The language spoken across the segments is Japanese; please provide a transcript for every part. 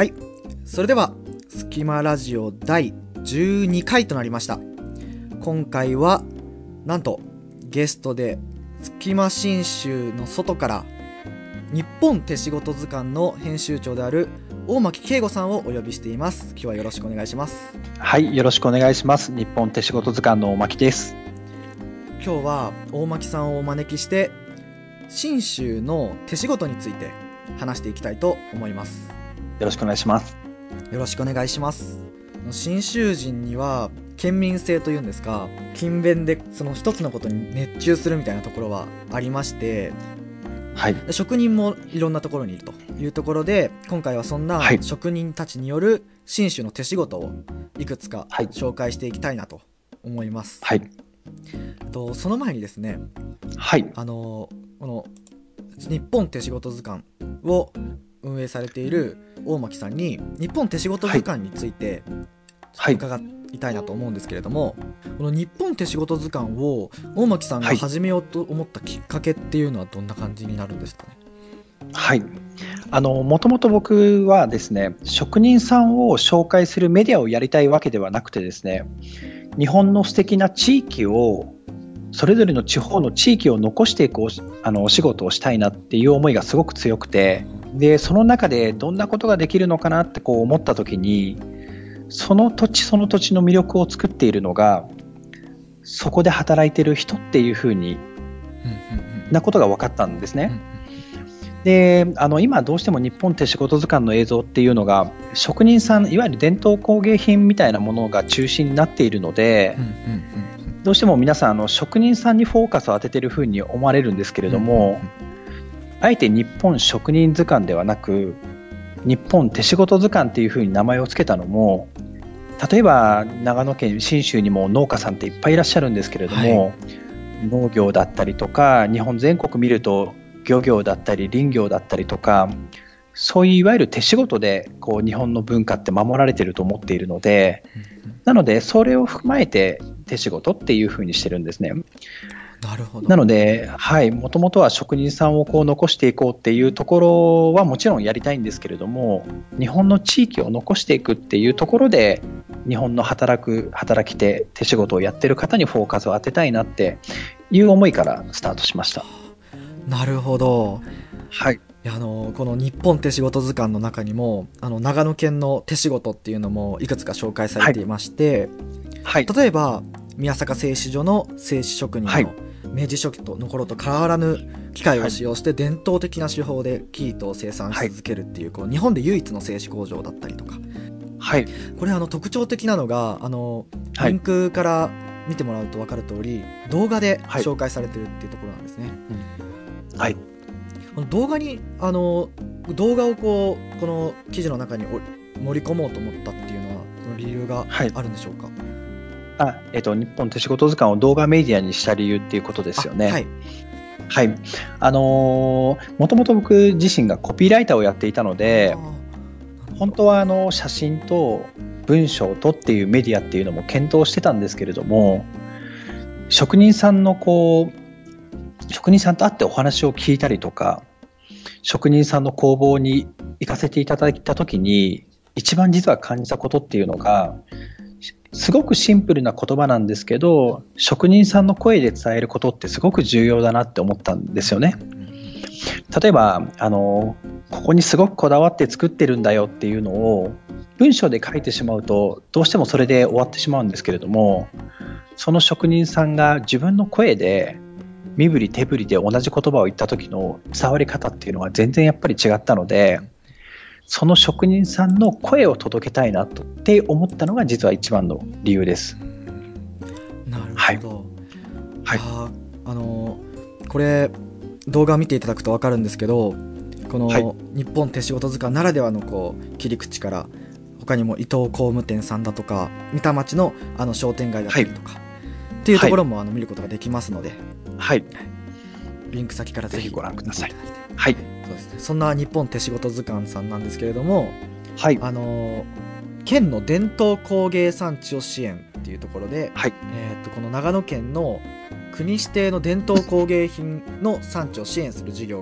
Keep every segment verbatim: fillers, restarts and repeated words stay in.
はい、それではスキマラジオだいじゅうにかいとなりました。今回はなんとゲストでスキマ新州の外から日本手仕事図鑑の編集長である大巻圭吾さんをお呼びしています。今日はよろしくお願いします。 はい、よろしくお願いします。日本手仕事図鑑の大巻です。 今日は大巻さんをお招きして信州の手仕事について話していきたいと思います。 よろしくお願いします。 よろしくお願いします。信州人には県民性というんですか、勤勉でその一つのことに熱中するみたいなところはありまして、はい、職人もいろんなところにいるというところで、今回はそんな職人たちによる信州の手仕事をいくつか紹介していきたいなと思います。はい、とその前にですね、はい、あのこの日本手仕事図鑑を運営されている大巻さんに日本手仕事図鑑について伺いたいなと思うんですけれども、はい、この日本手仕事図鑑を大巻さんが始めようと思ったきっかけっていうのはどんな感じになるんですかね。 はい、あのもともと僕はですね、職人さんを紹介するメディアをやりたいわけではなくてですね、日本の素敵な地域をそれぞれの地方の地域を残していく お, あのお仕事をしたいなっていう思いがすごく強くて、でその中でどんなことができるのかなってこう思った時に、その土地その土地の魅力を作っているのがそこで働いている人っていう風になことが分かったんですね。であの今どうしても日本手仕事図鑑の映像っていうのが職人さん、いわゆる伝統工芸品みたいなものが中心になっているので、どうしても皆さんあの職人さんにフォーカスを当てている風に思われるんですけれども、あえて日本職人図鑑ではなく日本手仕事図鑑っていう風に名前を付けたのも、例えば長野県信州にも農家さんっていっぱいいらっしゃるんですけれども、はい、農業だったりとか日本全国見ると漁業だったり林業だったりとか、そういういわゆる手仕事でこう日本の文化って守られていると思っているので、なのでそれを踏まえて手仕事っていう風にしてるんですね。 なるほど。 なので、はい、もともとは職人さんをこう残していこうっていうところはもちろんやりたいんですけれども、日本の地域を残していくっていうところで日本の働く働き手手仕事をやってる方にフォーカスを当てたいなっていう思いからスタートしました。 なるほど。 はい、 いやあのこの日本手仕事図鑑の中にもあの長野県の手仕事っていうのもいくつか紹介されていまして、はいはい、例えば宮坂製糸所の製糸職人の、はい、明治初期の頃と変わらぬ機械を使用して伝統的な手法で生糸を生産し続けるっていう、こう日本で唯一の製糸工場だったりとか、はい、これあの特徴的なのがあのリンクから見てもらうと分かる通り動画で紹介されてるっていうところなんですね。はい、この動画にあの動画をこうこの記事の中に盛り込もうと思ったっていうのはその理由があるんでしょうか。はい、 あえっと、日本手仕事図鑑を動画メディアにした理由っていうことですよね。はい、はい、あのー、もともと僕自身がコピーライターをやっていたので、本当はあの写真と文章とっていうメディアっていうのも検討してたんですけれども、職人さんのこう職人さんと会ってお話を聞いたりとか、職人さんの工房に行かせていただいた時に一番実は感じたことっていうのが、すごくシンプルな言葉なんですけど、職人さんの声で伝えることってすごく重要だなって思ったんですよね。例えばあのここにすごくこだわって作ってるんだよっていうのを文章で書いてしまうとどうしてもそれで終わってしまうんですけれども、その職人さんが自分の声で身振り手振りで同じ言葉を言った時の伝わり方っていうのは全然やっぱり違ったので、その職人さんの声を届けたいなとって思ったのが実は一番の理由です。 なるほど。はい、ああのこれ動画を見ていただくと分かるんですけど、この日本手仕事図鑑ならではのこう切り口から他にも伊藤工務店さんだとか三田町 の, あの商店街だったりとか、はい、っていうところもあの見ることができますので、はい、リンク先からぜひご覧ください。はい、そうですね、そんな日本手仕事図鑑さんなんですけれども、はい、あの県の伝統工芸産地を支援っていうところで、はい、えー、とこの長野県の国指定の伝統工芸品の産地を支援する事業が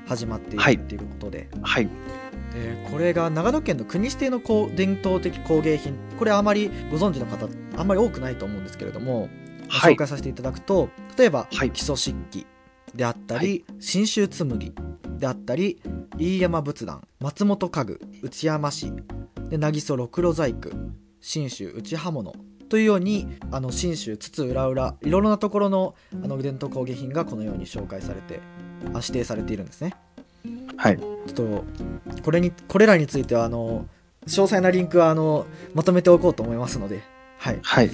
始まっているっていうことで、 はい、 でこれが長野県の国指定の伝統的工芸品、これあまりご存知の方あんまり多くないと思うんですけれども、はい、紹介させていただくと、例えば、はい、木曽漆器であったり、信州紬であったり、飯山仏壇、松本家具、内山市で渚ろくろ細工、信州内刃物というように、あの信州津々浦々いろいろなところのあの伝統工芸品がこのように紹介されて、あ指定されているんですね。 はい。 ちょっとこれにこれらについてはあの詳細なリンクはあのまとめておこうと思いますので、はいはい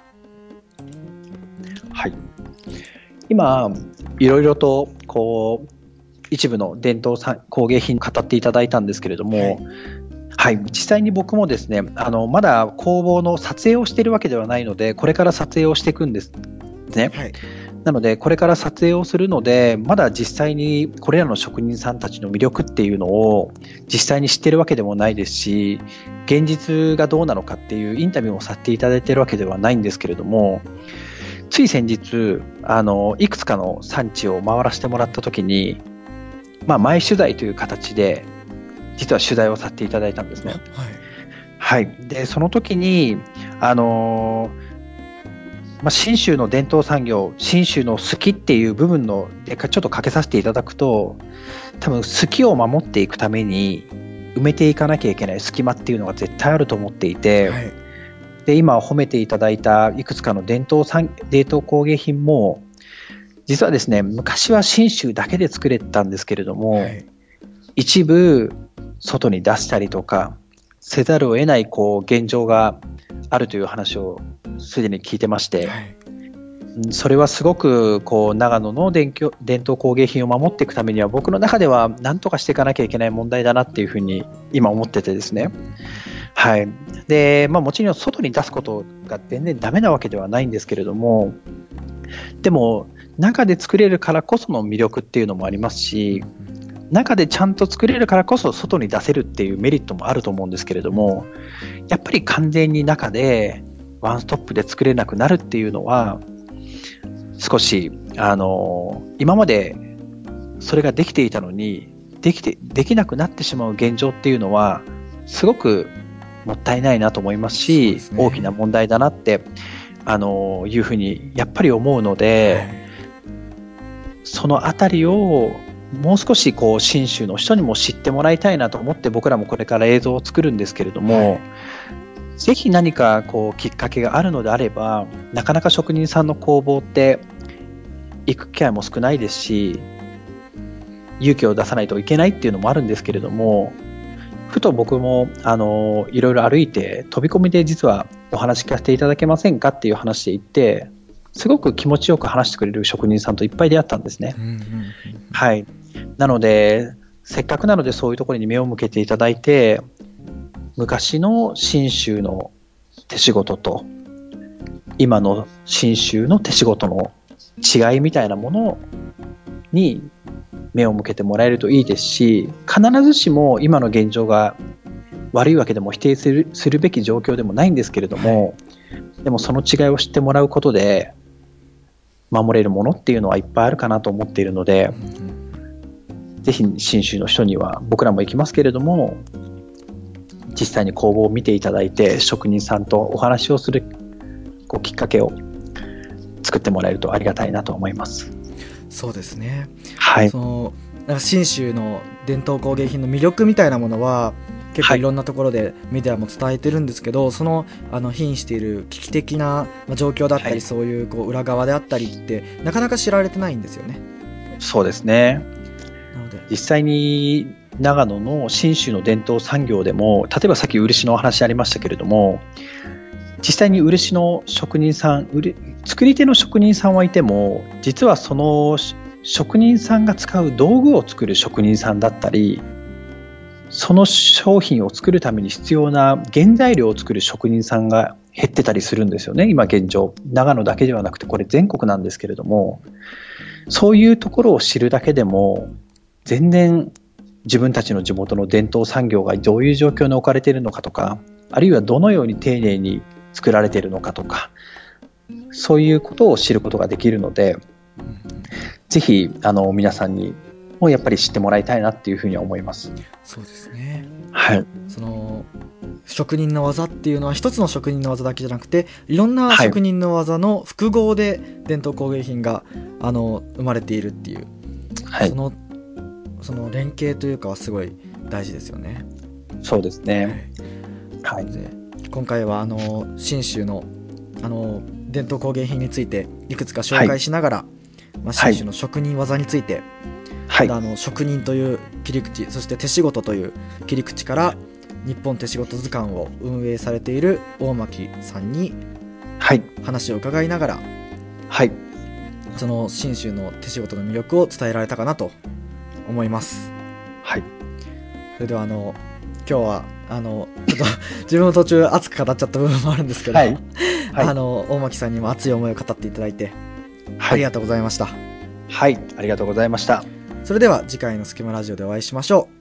はい。今いろいろとこう一部の伝統工芸品語っていただいたんですけれども、はいはい、実際に僕もですね、あのまだ工房の撮影をしているわけではないので、これから撮影をしていくんですね。はい、なのでこれから撮影をするので、まだ実際にこれらの職人さんたちの魅力っていうのを実際に知ってるわけでもないですし、現実がどうなのかっていうインタビューをさせていただいているわけではないんですけれども、つい先日あのいくつかの産地を回らせてもらった時に、まあ、前取材という形で実は取材をさせていただいたんですね。はい、はい、でその時にあのーまあ、信州の伝統産業、信州の好きっていう部分のでちょっとかけさせていただくと、多分好きを守っていくために埋めていかなきゃいけない隙間っていうのが絶対あると思っていて、はい、で今褒めていただいたいくつかの伝統産伝統工芸品も実はですね、昔は信州だけで作れてたんですけれども、はい、一部外に出したりとかせざるを得ないこう現状があるという話をすでに聞いてまして、はい、それはすごくこう長野の伝統工芸品を守っていくためには僕の中では何とかしていかなきゃいけない問題だなっていうふうに今思っててですね、はいでまあ、もちろん外に出すことが全然ダメなわけではないんですけれども、でも中で作れるからこその魅力っていうのもありますし、中でちゃんと作れるからこそ外に出せるっていうメリットもあると思うんですけれども、やっぱり完全に中でワンストップで作れなくなるっていうのは少しあの今までそれができていたのにできてできなくなってしまう現状っていうのはすごくもったいないなと思いますし、す、ね、大きな問題だなってあのいうふうにやっぱり思うので、はい、そのあたりをもう少しこう信州の人にも知ってもらいたいなと思って僕らもこれから映像を作るんですけれども、はい、ぜひ何かこうきっかけがあるのであれば、なかなか職人さんの工房って行く機会も少ないですし、勇気を出さないといけないっていうのもあるんですけれども、ふと僕もあのいろいろ歩いて飛び込みで実はお話聞かせていただけませんかっていう話で行って、すごく気持ちよく話してくれる職人さんといっぱい出会ったんですね。うんうんうん、はい。なのでせっかくなのでそういうところに目を向けていただいて、昔の信州の手仕事と今の信州の手仕事の違いみたいなものに目を向けてもらえるといいですし、必ずしも今の現状が悪いわけでも否定する、するべき状況でもないんですけれども、でもその違いを知ってもらうことで守れるものっていうのはいっぱいあるかなと思っているので、ぜひ信州の人には僕らも行きますけれども、実際に工房を見ていただいて職人さんとお話をするこうきっかけを作ってもらえるとありがたいなと思います。 そうですね、 はい、 そのなんか信州の伝統工芸品の魅力みたいなものは結構いろんなところでメディアも伝えてるんですけど、はい、そのあの瀕している危機的な状況だったり、はい、そういうこう裏側であったりってなかなか知られてないんですよね。 そうですね。なので実際に長野の信州の伝統産業でも、例えばさっき漆のお話ありましたけれども、実際に漆の職人さん、作り手の職人さんはいても、実はその職人さんが使う道具を作る職人さんだったり、その商品を作るために必要な原材料を作る職人さんが減ってたりするんですよね、今現状。長野だけではなくてこれ全国なんですけれども、そういうところを知るだけでも全然自分たちの地元の伝統産業がどういう状況に置かれているのかとか、あるいはどのように丁寧に作られているのかとか、そういうことを知ることができるので、ぜひあの皆さんにをやっぱり知ってもらいたいなっていうふうに思います。 そうですね。 はい。 その職人の技っていうのは一つの職人の技だけじゃなくて、いろんな職人の技の複合で伝統工芸品があの生まれているっていう、はい、そのその連携というかはすごい大事ですよね。 そうですね。はい。 で今回はあの信州のあの伝統工芸品についていくつか紹介しながら、はい、まあ、信州の職人技について、はい、あの職人という切り口、そして手仕事という切り口から日本手仕事図鑑を運営されている大巻さんに話を伺いながら、はい、その信州の手仕事の魅力を伝えられたかなと思います。はい。それではあの今日はあのちょっと自分も途中熱く語っちゃった部分もあるんですけど、はいはい、あの大巻さんにも熱い思いを語っていただいて、はい、ありがとうございました。 はい、ありがとうございました。 それでは次回のスキマラジオでお会いしましょう。